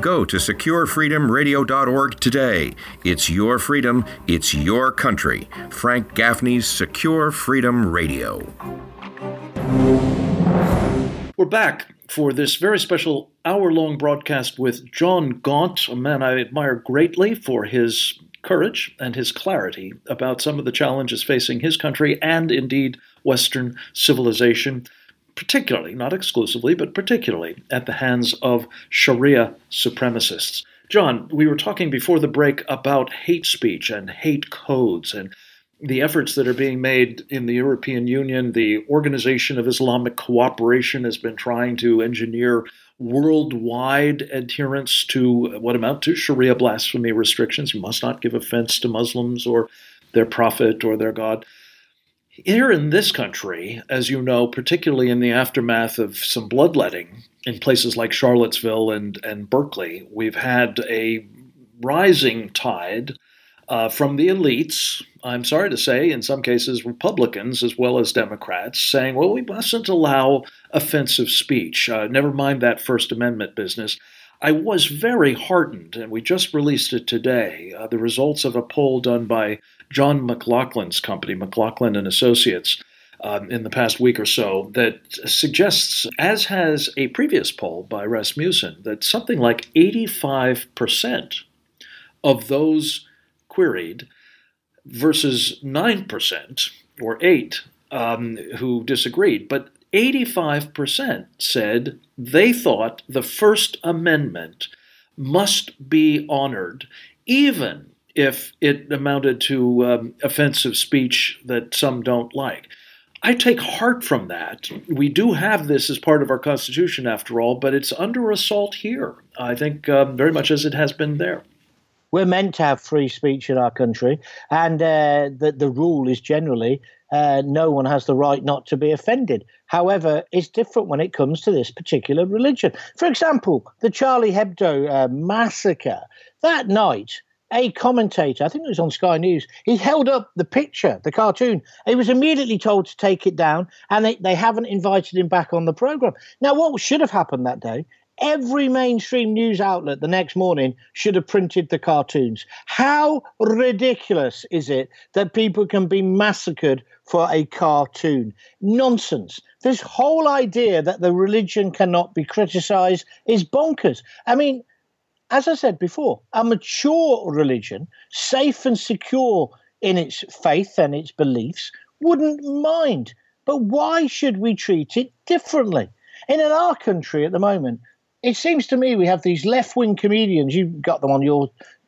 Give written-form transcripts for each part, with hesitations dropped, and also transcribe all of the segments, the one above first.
Go to securefreedomradio.org today. It's your freedom, it's your country. Frank Gaffney's Secure Freedom Radio. We're back for this very special hour-long broadcast with John Gaunt, a man I admire greatly for his courage and his clarity about some of the challenges facing his country and indeed Western civilization, particularly, not exclusively, but particularly at the hands of Sharia supremacists. John, we were talking before the break about hate speech and hate codes and the efforts that are being made in the European Union. The Organization of Islamic Cooperation has been trying to engineer worldwide adherence to what amount to Sharia blasphemy restrictions. You must not give offense to Muslims or their prophet or their God. Here in this country, as you know, particularly in the aftermath of some bloodletting in places like Charlottesville and Berkeley, we've had a rising tide from the elites, I'm sorry to say, in some cases Republicans as well as Democrats, saying, well, we mustn't allow offensive speech, never mind that First Amendment business. I was very heartened, and we just released it today, the results of a poll done by John McLaughlin's company, McLaughlin and Associates, in the past week or so, that suggests, as has a previous poll by Rasmussen, that something like 85% of those queried versus 9% or 8% who disagreed. But 85% said they thought the First Amendment must be honored, even if it amounted to offensive speech that some don't like. I take heart from that. We do have this as part of our Constitution, after all, but it's under assault here, I think, very much as it has been there. We're meant to have free speech in our country, and the rule is generally no one has the right not to be offended. However, it's different when it comes to this particular religion. For example, the Charlie Hebdo massacre. That night, a commentator, I think it was on Sky News, he held up the picture, the cartoon. He was immediately told to take it down, and they haven't invited him back on the programme. Now, what should have happened that day? Every mainstream news outlet the next morning should have printed the cartoons. How ridiculous is it that people can be massacred for a cartoon? Nonsense. This whole idea that the religion cannot be criticised is bonkers. I mean, as I said before, a mature religion, safe and secure in its faith and its beliefs, wouldn't mind. But why should we treat it differently? And in our country at the moment, it seems to me we have these left-wing comedians. You've got them on your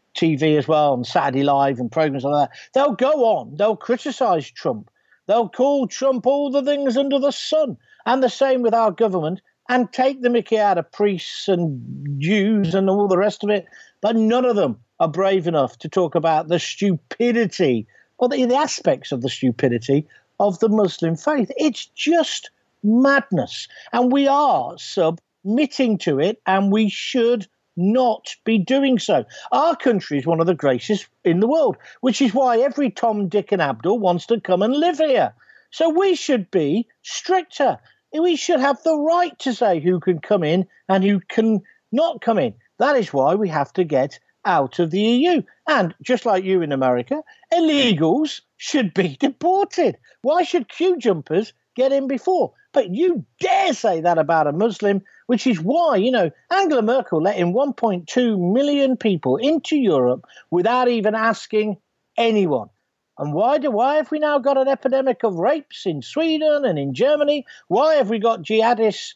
TV as well, on Saturday Live and programs like that. They'll go on. They'll criticise Trump. They'll call Trump all the things under the sun. And the same with our government, and take the mickey out of priests and Jews and all the rest of it. But none of them are brave enough to talk about the stupidity, or the aspects of the stupidity of the Muslim faith. It's just madness. And we are submitting to it, and we should not be doing so. Our country is one of the greatest in the world, which is why every Tom, Dick and Abdul wants to come and live here. So we should be stricter. We should have the right to say who can come in and who can not come in. That is why we have to get out of the EU. And just like you in America, illegals should be deported. Why should queue jumpers get in before? But you dare say that about a Muslim, which is why, Angela Merkel let in 1.2 million people into Europe without even asking anyone. And why have we now got an epidemic of rapes in Sweden and in Germany? Why have we got jihadists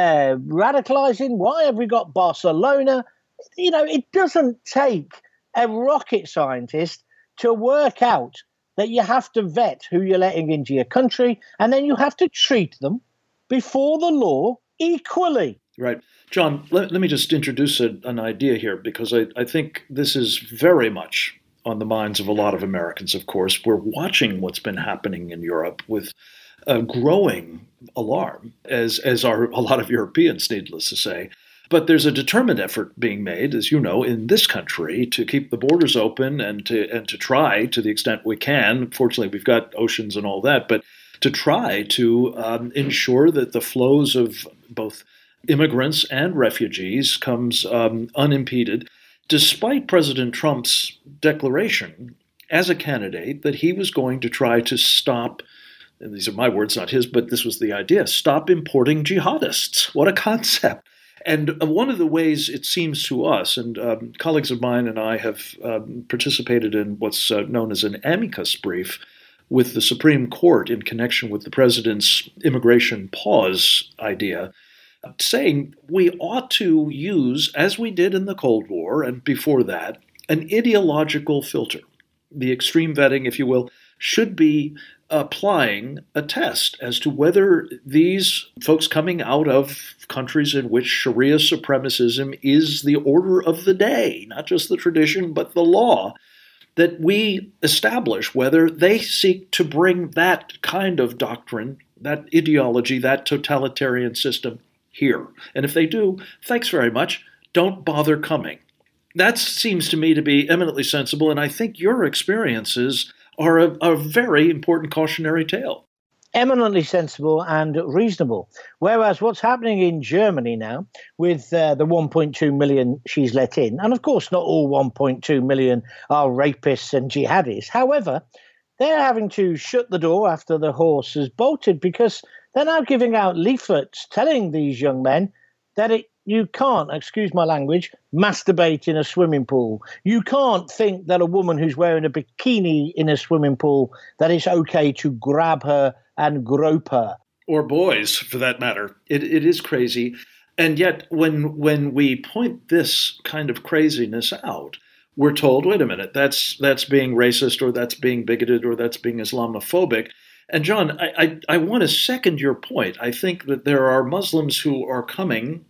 radicalizing? Why have we got Barcelona? It doesn't take a rocket scientist to work out that you have to vet who you're letting into your country, and then you have to treat them before the law equally. Right. John, let me just introduce an idea here, because I think this is very much on the minds of a lot of Americans, of course. We're watching what's been happening in Europe with a growing alarm, as are a lot of Europeans, needless to say. But there's a determined effort being made, as you know, in this country to keep the borders open and to try, to the extent we can. Fortunately, we've got oceans and all that, but to try to ensure that the flows of both immigrants and refugees comes unimpeded, despite President Trump's declaration as a candidate that he was going to try to stop, and these are my words, not his, but this was the idea, stop importing jihadists. What a concept. And one of the ways it seems to us, and colleagues of mine and I have participated in what's known as an amicus brief with the Supreme Court in connection with the president's immigration pause idea, saying we ought to use, as we did in the Cold War and before that, an ideological filter. The extreme vetting, if you will, should be applying a test as to whether these folks coming out of countries in which Sharia supremacism is the order of the day, not just the tradition, but the law, that we establish whether they seek to bring that kind of doctrine, that ideology, that totalitarian system here. And if they do, thanks very much, don't bother coming. That seems to me to be eminently sensible, and I think your experiences are a very important cautionary tale. Eminently sensible and reasonable. Whereas what's happening in Germany now with the 1.2 million she's let in, and of course not all 1.2 million are rapists and jihadis. However, they're having to shut the door after the horse has bolted because they're now giving out leaflets telling these young men that you can't, excuse my language, masturbate in a swimming pool. You can't think that a woman who's wearing a bikini in a swimming pool, that it's okay to grab her and grope her. Or boys, for that matter. It is crazy. And yet, when we point this kind of craziness out, we're told, wait a minute, that's being racist, or that's being bigoted, or that's being Islamophobic. And John, I want to second your point. I think that there are Muslims who are coming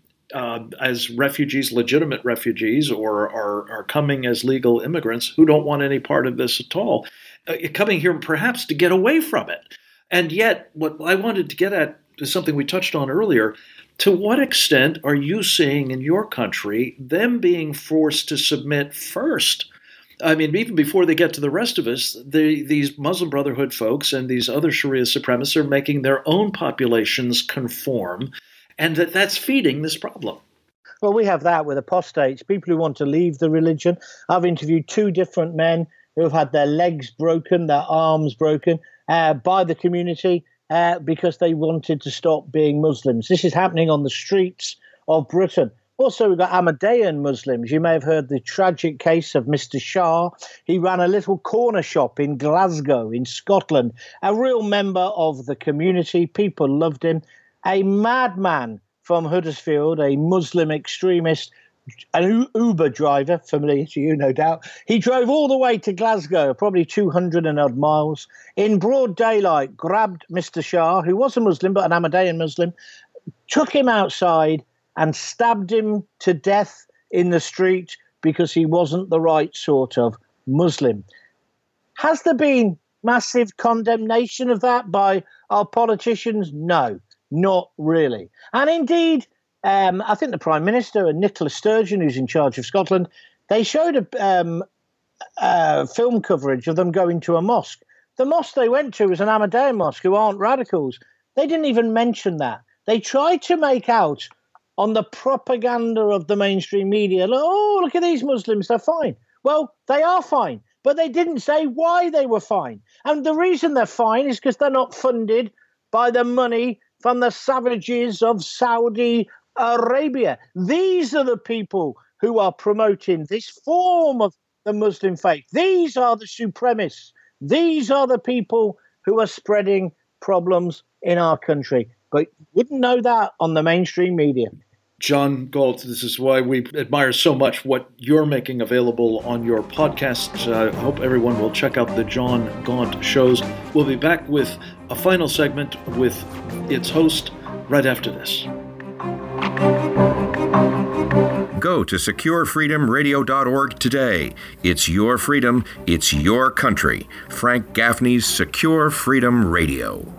as refugees, legitimate refugees, or are coming as legal immigrants who don't want any part of this at all, coming here perhaps to get away from it. And yet, what I wanted to get at is something we touched on earlier. To what extent are you seeing in your country them being forced to submit first? I mean, even before they get to the rest of us, these Muslim Brotherhood folks and these other Sharia supremacists are making their own populations conform, and that's feeding this problem. Well, we have that with apostates, people who want to leave the religion. I've interviewed 2 different men who have had their legs broken, their arms broken by the community because they wanted to stop being Muslims. This is happening on the streets of Britain. Also, we've got Ahmadiyyan Muslims. You may have heard the tragic case of Mr. Shah. He ran a little corner shop in Glasgow in Scotland, a real member of the community. People loved him. A madman from Huddersfield, a Muslim extremist, an Uber driver, familiar to you, no doubt. He drove all the way to Glasgow, probably 200 and odd miles, in broad daylight, grabbed Mr. Shah, who was a Muslim, but an Ahmadiyyan Muslim, took him outside and stabbed him to death in the street because he wasn't the right sort of Muslim. Has there been massive condemnation of that by our politicians? No. Not really. And indeed, I think the Prime Minister and Nicola Sturgeon, who's in charge of Scotland, they showed a film coverage of them going to a mosque. The mosque they went to was an Ahmadiyyan mosque who aren't radicals. They didn't even mention that. They tried to make out on the propaganda of the mainstream media, oh, look at these Muslims, they're fine. Well, they are fine, but they didn't say why they were fine. And the reason they're fine is because they're not funded by the money from the savages of Saudi Arabia. These are the people who are promoting this form of the Muslim faith. These are the supremacists. These are the people who are spreading problems in our country. But you wouldn't know that on the mainstream media. John Galt, this is why we admire so much what you're making available on your podcast. I hope everyone will check out the John Gaunt shows. We'll be back with a final segment with its host right after this. Go to securefreedomradio.org today. It's your freedom, it's your country. Frank Gaffney's Secure Freedom Radio.